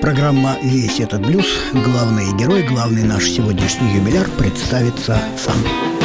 Программа «Весь этот блюз». Главный герой, главный наш сегодняшний юбиляр представится сам.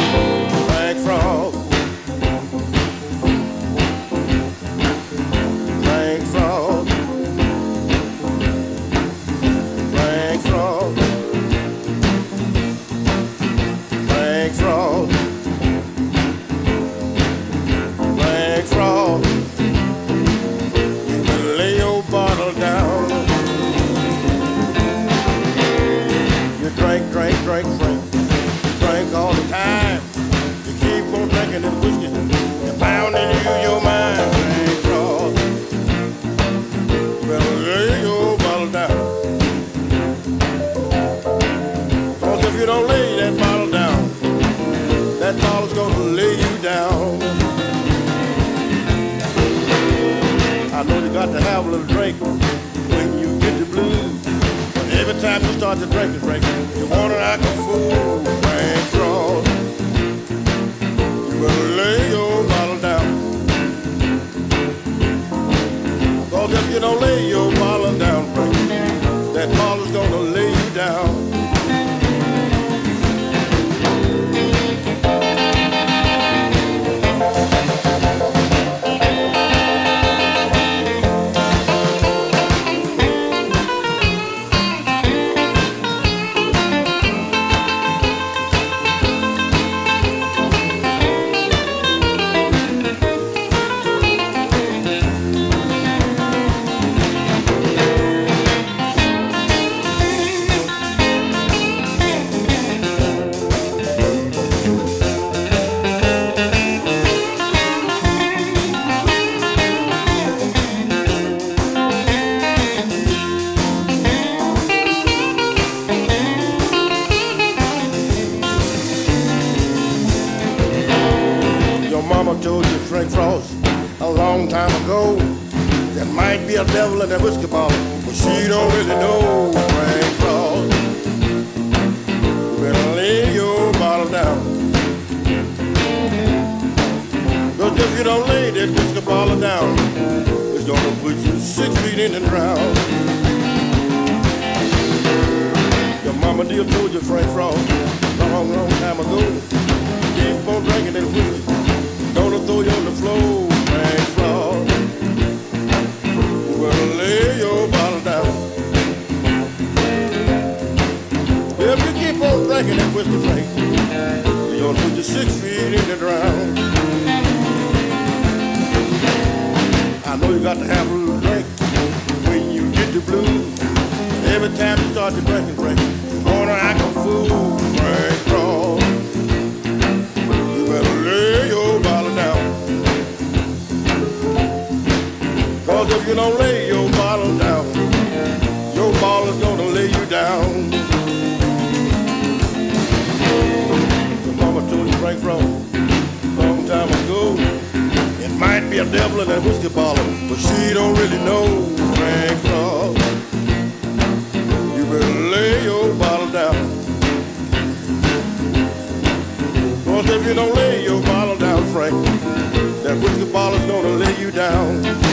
Drink all the time. You keep on drinking this whiskey, you're pounding your mind. Drink raw. Better lay your bottle down. 'Cause if you don't lay that bottle down, that bottle's gonna lay you down. I know you got to have a little drink when you get the blues. Every time you start to drink, you wanna act a fool. Drink raw. You better lay your bottle down. 'Cause if you don't lay your bottle down, Frank, that bottle's gonna lay you down. Told you, Frank Frost, a long time ago, there might be a devil in that whiskey bottle, but she don't really know. Frank Frost, you better lay your bottle down. 'Cause if you don't lay that whiskey bottle down, it's gonna put you 6 feet in the ground. Your mama dear told you, Frank Frost, long time ago, keep on drinking that whiskey, gonna throw you on the floor. Frank Frost, you better lay your bottle down. If you keep on drinking that whiskey, Frank, you're gonna put you 6 feet in the ground. I know you got to have a little drink when you get the blues. Every time you start to drinking, Frank, you wanna act a fool. Frank Frost, you better lay your bottle down. 'Cause if you don't lay your bottle down, your bottle's gonna lay you down. Your mama told you, Frank Frost, long time ago, it might be a devil in that whiskey bottle, but she don't really know. Frank Frost, you better lay your bottle down. 'Cause if you don't lay your bottle down, Frank, that whiskey bottle's gonna lay you down.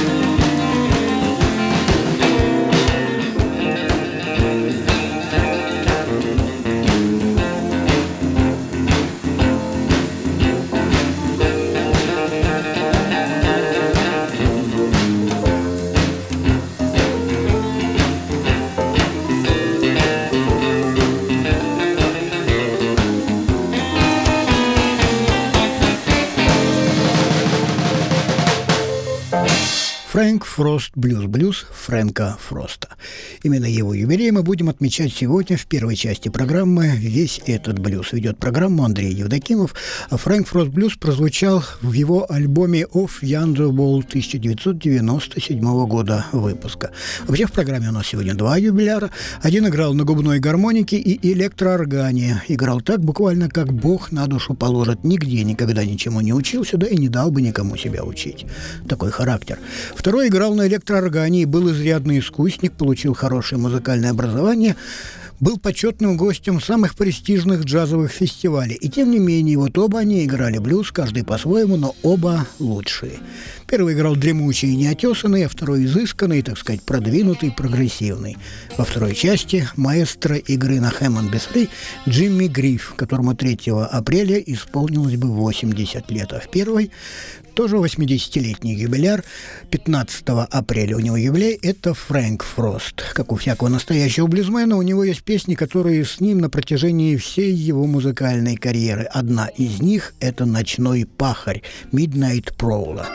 Фрэнк Фрост блюз Фрэнка Фроста. Именно его юбилей мы будем отмечать сегодня в первой части программы «Весь этот блюз». Ведет программу Андрей Евдокимов. А Фрэнк Фрост блюз прозвучал в его альбоме «Off Yonder Wall» 1997 года выпуска. Вообще в программе у нас сегодня два юбиляра. Один играл на губной гармонике и электрооргане. Играл так буквально, как Бог на душу положит. Нигде никогда ничему не учился, да и не дал бы никому себя учить. Такой характер. Второй играл на электрооргане и был изрядный искусник, получил хорошее музыкальное образование. был почетным гостем самых престижных джазовых фестивалей. И тем не менее, вот оба они играли блюз, каждый по-своему, но оба лучшие. Первый играл дремучий и неотесанный, а второй изысканный, так сказать, продвинутый, прогрессивный. Во второй части маэстро игры на Хэммонд-B3 Джимми Гриф, которому 3 апреля исполнилось бы 80 лет, а в первой тоже 80-летний юбиляр. 15 апреля у него юбилей. Это Фрэнк Фрост. Как у всякого настоящего блюзмена, у него есть песни, которые с ним на протяжении всей его музыкальной карьеры. Одна из них – это «Ночной пахарь» Midnight Prowler.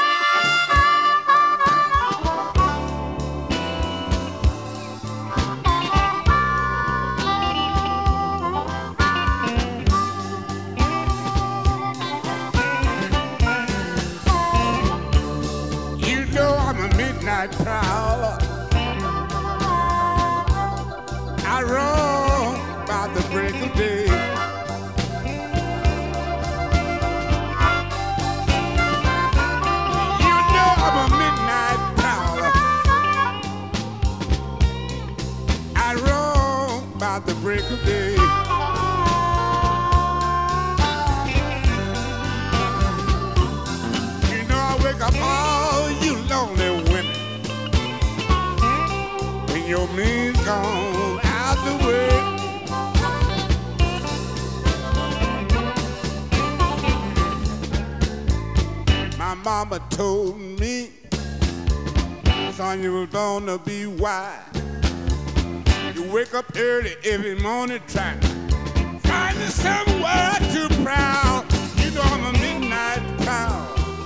Prowler. I roam by the break of day. You know I'm a midnight prowler. I roam by the break of day. You know I wake up all you lonely women. Your man's gone out the way. My mama told me, son, you was born to be wise. You wake up early every morning trying to find you somewhere to proud. You know I'm a midnight proud.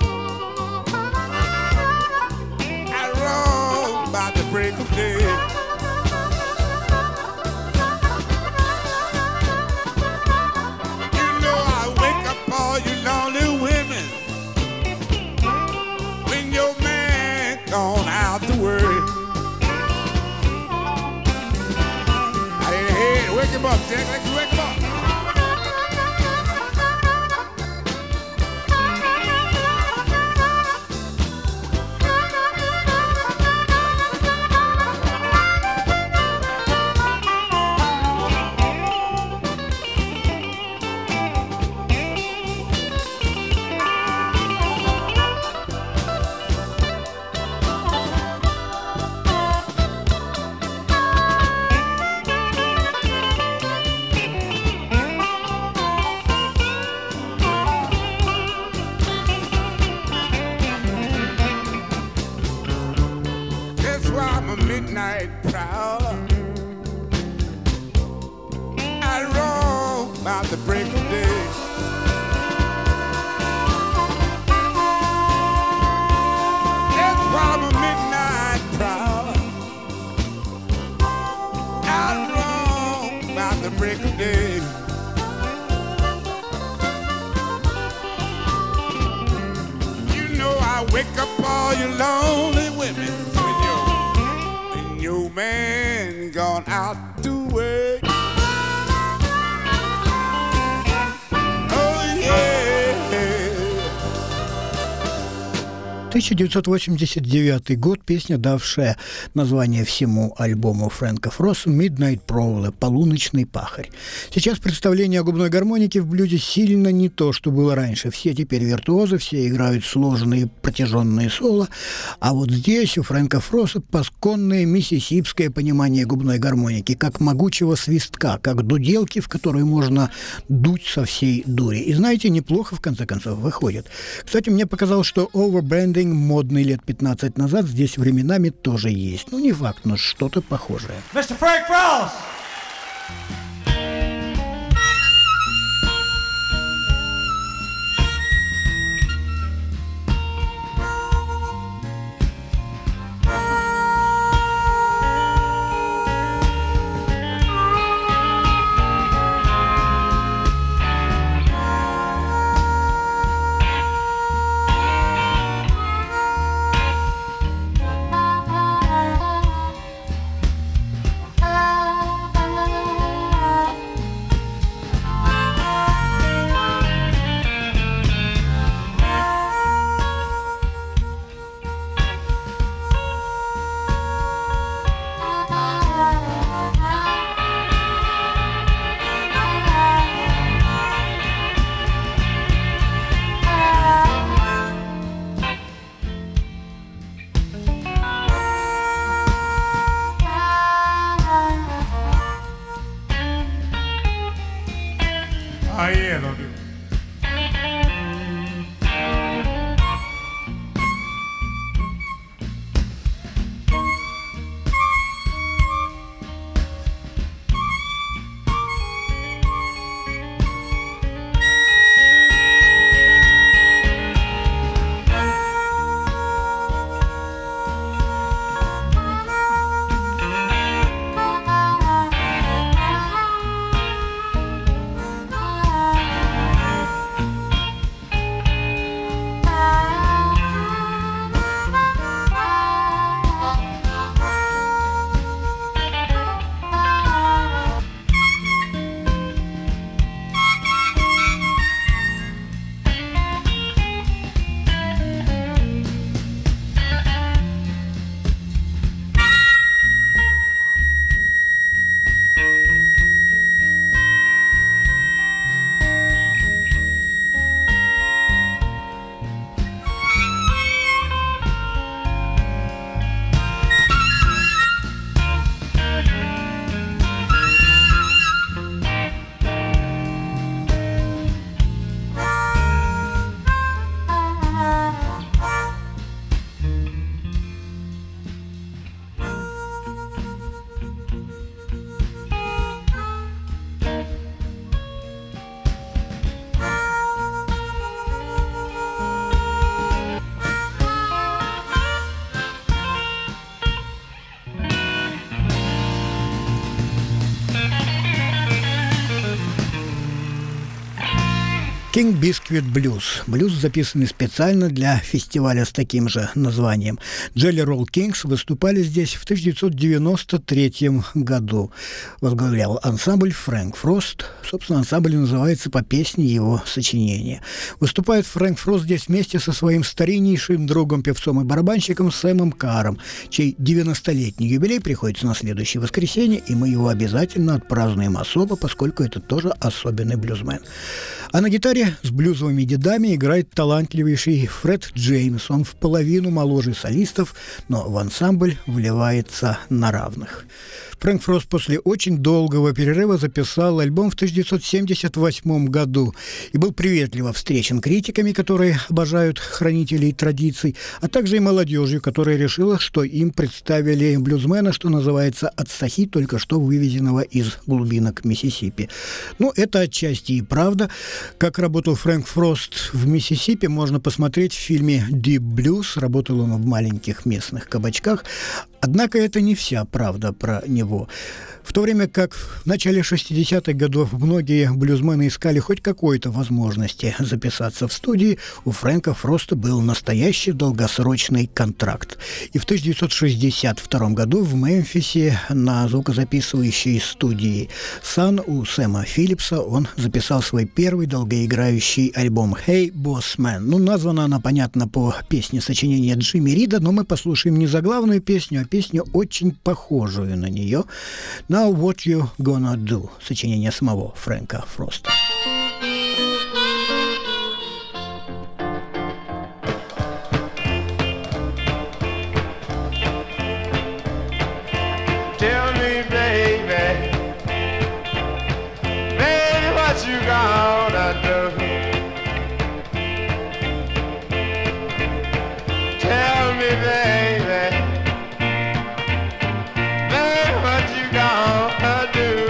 I roll by the break of day. All you lonely women, when your man gone out to work. I didn't hear it. Wake him up, Jack. Let's wake him up. Midnight prowler. I roam by the break of day. That's why I'm a midnight prowler. I roam by the break of day. You know I wake up all you lonely women. Your man gone out to work. Oh yeah. 1989 год, песня, давшая название всему альбому Фрэнка Фроста «Midnight Prowler» – «Полуночный пахарь». Сейчас представление о губной гармонике в блюзе сильно не то, что было раньше. Все теперь виртуозы, все играют сложные протяженные соло, а вот здесь у Фрэнка Фроста пасконное миссисипское понимание губной гармоники, как могучего свистка, как дуделки, в которой можно дуть со всей дури. И знаете, неплохо в конце концов выходит. Кстати, мне показалось, что овербендинг модный лет 15 назад здесь временами тоже есть. Ну, не факт, но что-то похожее. Mr. Frank Frost! King Biscuit Blues. Блюз, записанный специально для фестиваля с таким же названием. Jelly Roll Kings выступали здесь в 1993 году. Возглавлял ансамбль Фрэнк Фрост. Собственно, ансамбль называется по песне его сочинения. Выступает Фрэнк Фрост здесь вместе со своим стариннейшим другом, певцом и барабанщиком Сэмом Карром, чей 90-летний юбилей приходится на следующее воскресенье, и мы его обязательно отпразднуем особо, поскольку это тоже особенный блюзмен. А на гитаре с блюзовыми дедами играет талантливейший Фред Джеймс. Он в половину моложе солистов, но в ансамбль вливается на равных. Фрэнк Фрост после очень долгого перерыва записал альбом в 1978 году и был приветливо встречен критиками, которые обожают хранителей традиций, а также и молодежью, которая решила, что им представили блюзмена, что называется, от сахи, только что вывезенного из глубинок Миссисипи. Ну, это отчасти и правда. Как работал Фрэнк Фрост в Миссисипи, можно посмотреть в фильме «Deep Blues». Работал он в маленьких местных кабачках. Однако это не вся правда про него. В то время как в начале 60-х годов многие блюзмены искали хоть какой-то возможности записаться в студии, у Фрэнка Фроста был настоящий долгосрочный контракт. И в 1962 году в Мемфисе на звукозаписывающей студии Sun у Сэма Филлипса он записал свой первый долгоиграющий альбом «Hey, Boss Man». Ну, названа она, понятно, по песне сочинения Джимми Рида, но мы послушаем не заглавную песню, а песню, очень похожую на нее. «Now What You Gonna Do» — сочинение самого Фрэнка Фроста. Tell me, baby, baby, what you gonna do? Tell me, baby, baby, what you gonna do?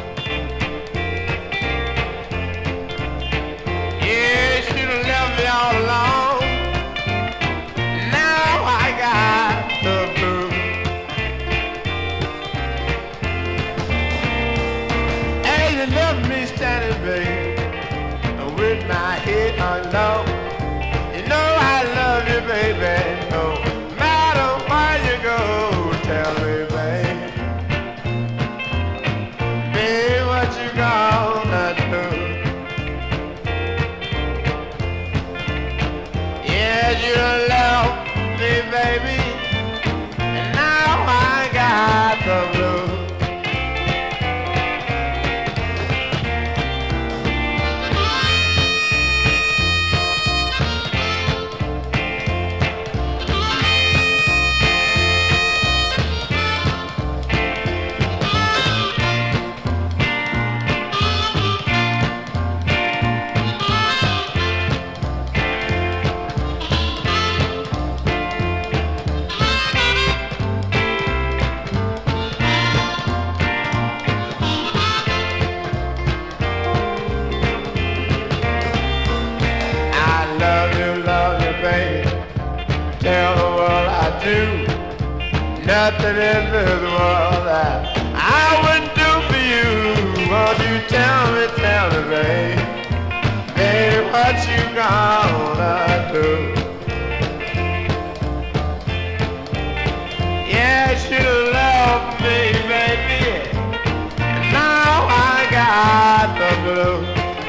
Yeah, you should have left me all alone. Now I got the blues. Left me standing, babe, with my head hung low. You know I love you, baby, no matter where you go. Tell me, babe, babe, what you gonna do? Yeah, you done left me, baby, and now I got the blues. Tell the world I do nothing in this world that I wouldn't do for you. Won't you tell me, babe, babe, what you gonna do? Yeah, you should've loved me, baby, and now I got the blues.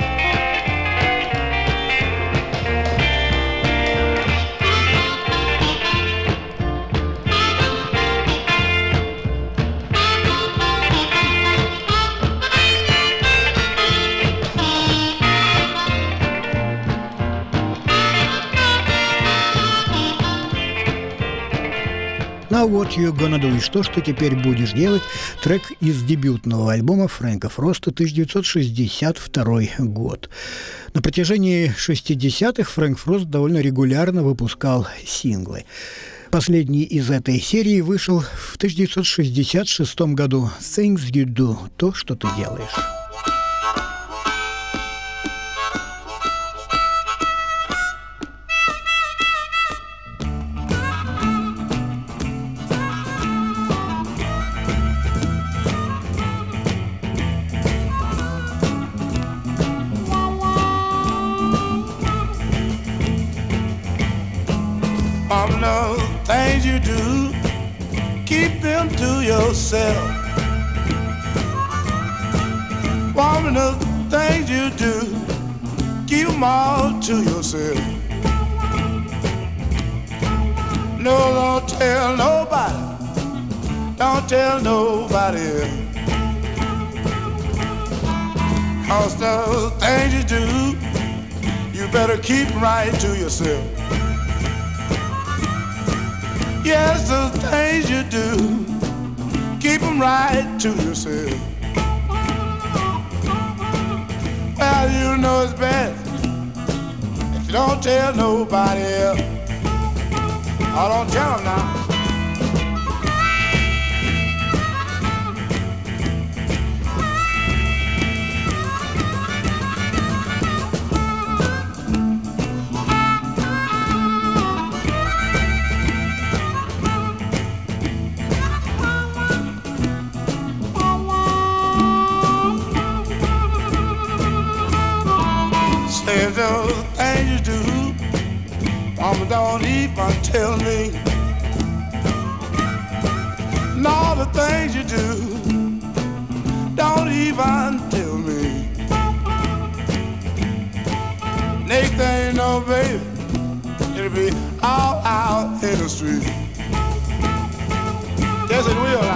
«Now What You Gonna Do» и «Что ж ты теперь будешь делать» — трек из дебютного альбома Фрэнка Фроста, 1962 год. На протяжении 60-х Фрэнк Фрост довольно регулярно выпускал синглы. Последний из этой серии вышел в 1966 году. «Things You Do» — «То, что ты делаешь». yourself. Woman, the things you do, keep them all to yourself. No, don't tell nobody. Don't tell nobody else. 'Cause the things you do, you better keep right to yourself. Yes, the things you do, keep them right to yourself. Well, you know it's best if you don't tell nobody else. Oh, don't tell them now. Say those things you do, mama, don't even tell me. And all the things you do, don't even tell me. Next thing you know, baby, it'll be all out in the street. Yes, it will.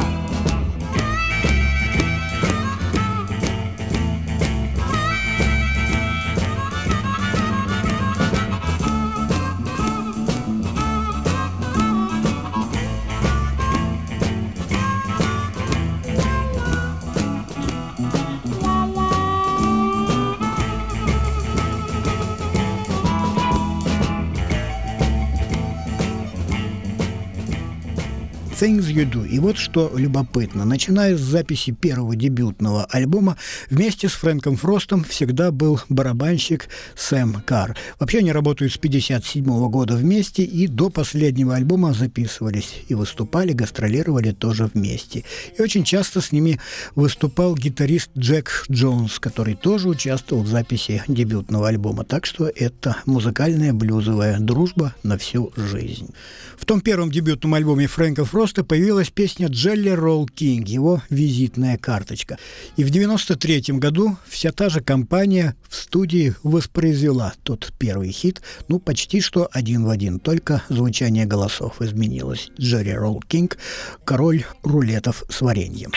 Things You Do. И вот что любопытно. Начиная с записи первого дебютного альбома, вместе с Фрэнком Фростом всегда был барабанщик Сэм Карр. Вообще они работают с 1957 года вместе, и до последнего альбома записывались и выступали, гастролировали тоже вместе. И очень часто с ними выступал гитарист Джек Джонс, который тоже участвовал в записи дебютного альбома. Так что это музыкальная блюзовая дружба на всю жизнь. В том первом дебютном альбоме Фрэнка Фроста появилась песня «Jelly Roll King», его визитная карточка. И в 1993 году вся та же компания в студии воспроизвела тот первый хит, почти что один в один, только звучание голосов изменилось. «Jelly Roll King» — король рулетов с вареньем.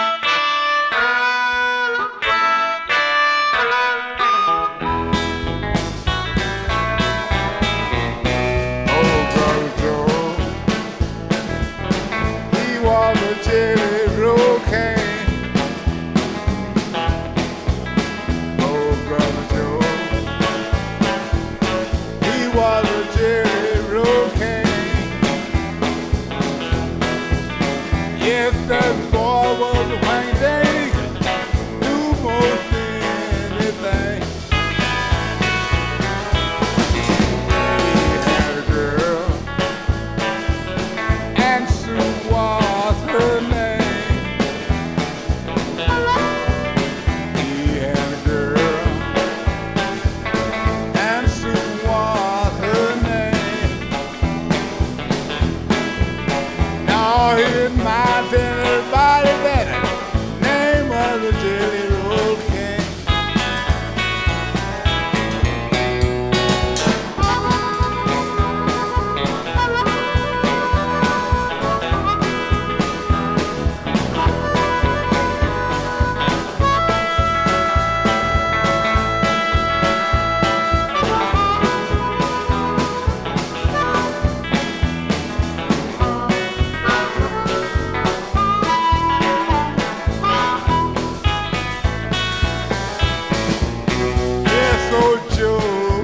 Jelly roll king. Oh, brother Joe, he was a jelly roll king. Yes, that boy was a wang day, do most anything. He had a girl, and Sue was her name. He had a girl, and Sue was her name. Now he didn't mind telling everybody that his name was the Jelly Roll King. Yes, old Joe,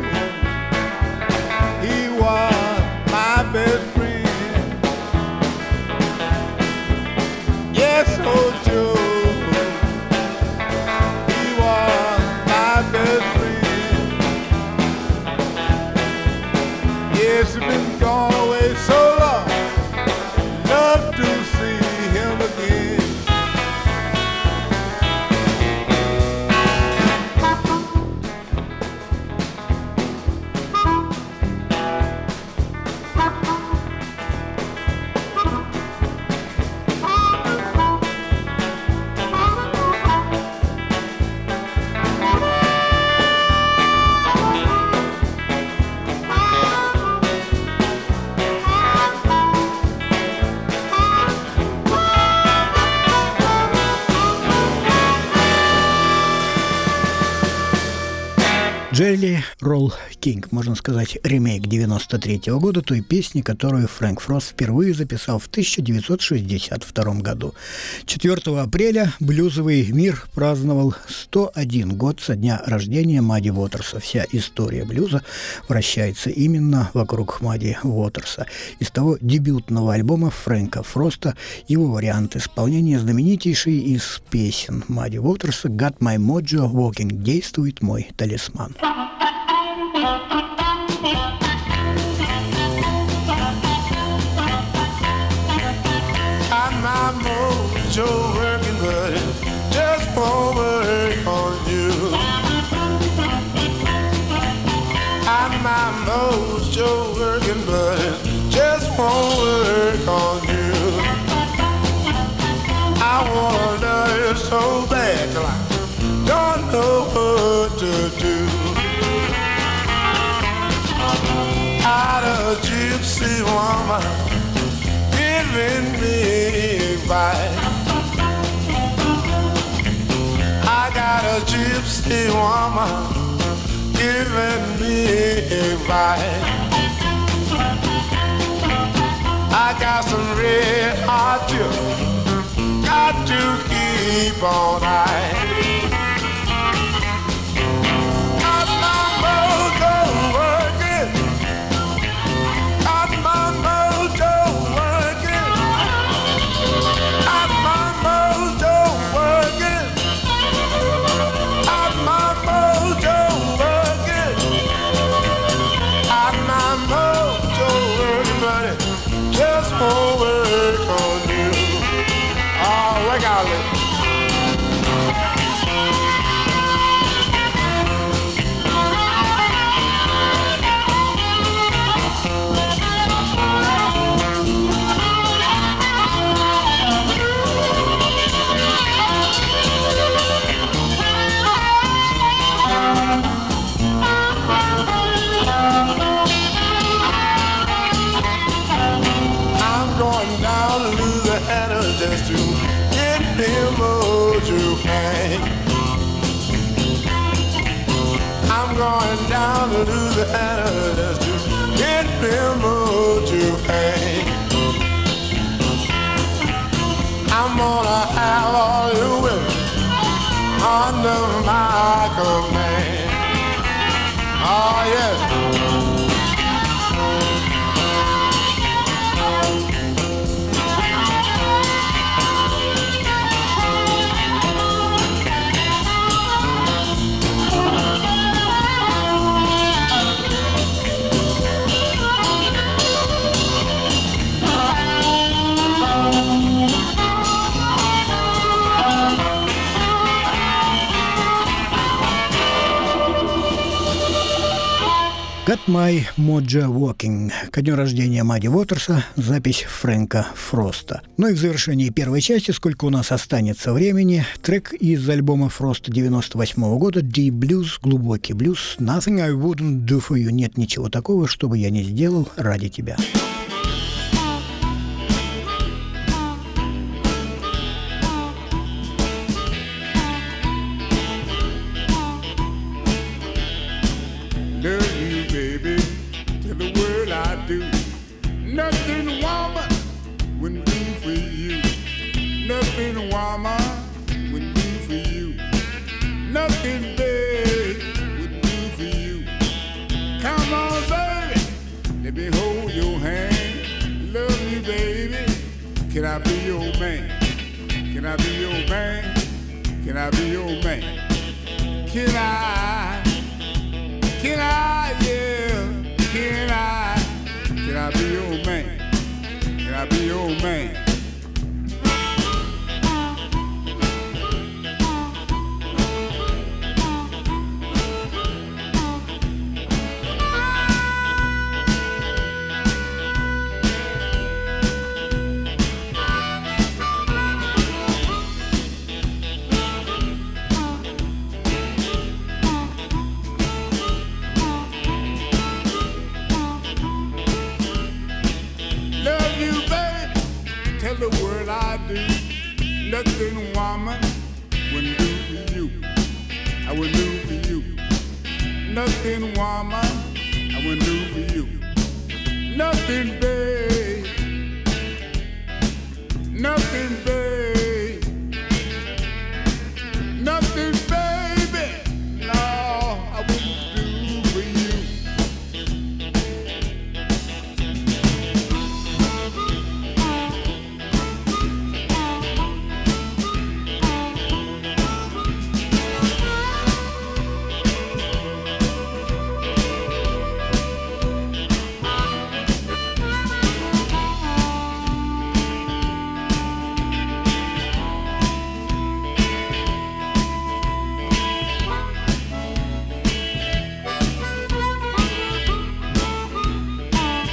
he was my best friend. Yes, old Joe, he was my best friend. Yes, he's been gone away so long, love to see him again. Джелли Ролл Кинг, можно сказать, ремейк 93-го года той песни, которую Фрэнк Фрост впервые записал в 1962 году. 4 апреля блюзовый мир праздновал 101 год со дня рождения Мадди Уотерса. Вся история блюза вращается именно вокруг Мадди Уотерса. Из того дебютного альбома Фрэнка Фроста его вариант исполнения знаменитейшей из песен Мадди Уотерса «Got My Mojo Walking» – «Действует мой талисман». My mojo working, but it just won't work on you. My mojo working, but it just won't work on you. I wanna know you so bad till I don't know what to do. Out of gypsy woman giving me advice. I got a gypsy woman giving me advice. I got some red hot chips, got to keep on high. Got my mojo working, got my mojo working, got my mojo working, got my mojo working, got my mojo working, but it just won't work on you. Oh, work out it. Just to get him mojo hang. I'm going down to Louisiana just to get him mojo hang. I'm gonna have all you women under my command. Oh yes. «Got My Mojo Walking» ко дню рождения Мадди Уотерса, запись Фрэнка Фроста. Ну и в завершении первой части, сколько у нас останется времени, трек из альбома Фроста 98 года «Deep Blues», глубокий блюз, «Nothing I Wouldn't Do For You», нет ничего такого, что бы я не сделал ради тебя. Nothing woman wouldn't do for you. Nothing woman wouldn't do for you. Nothing babe would do for you. Come on, baby, let me hold your hand. Love you, baby. Can I be your man? Can I be your man? Can I be your man? Can I? Can I? Yeah. Can I? Can I be your man? Can I be your man? The world I do, nothing woman wouldn't do for you. I wouldn't do for you. nothing, woman, I wouldn't do for you. Nothing, babe. Nothing, babe. Nothing, baby. No, I wouldn't do for you.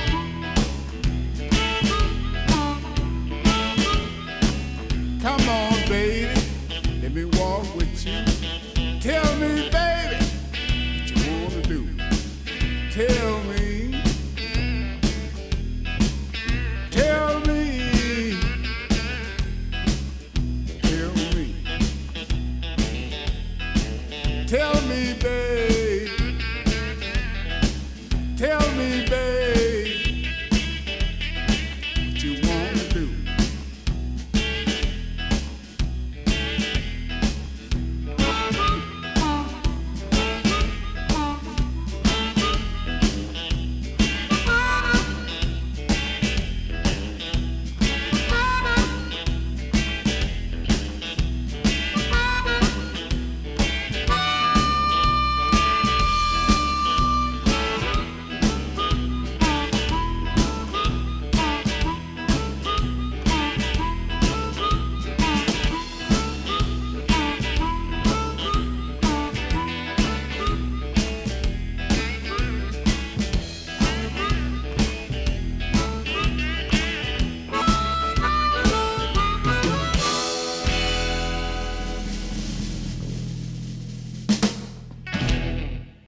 Come on.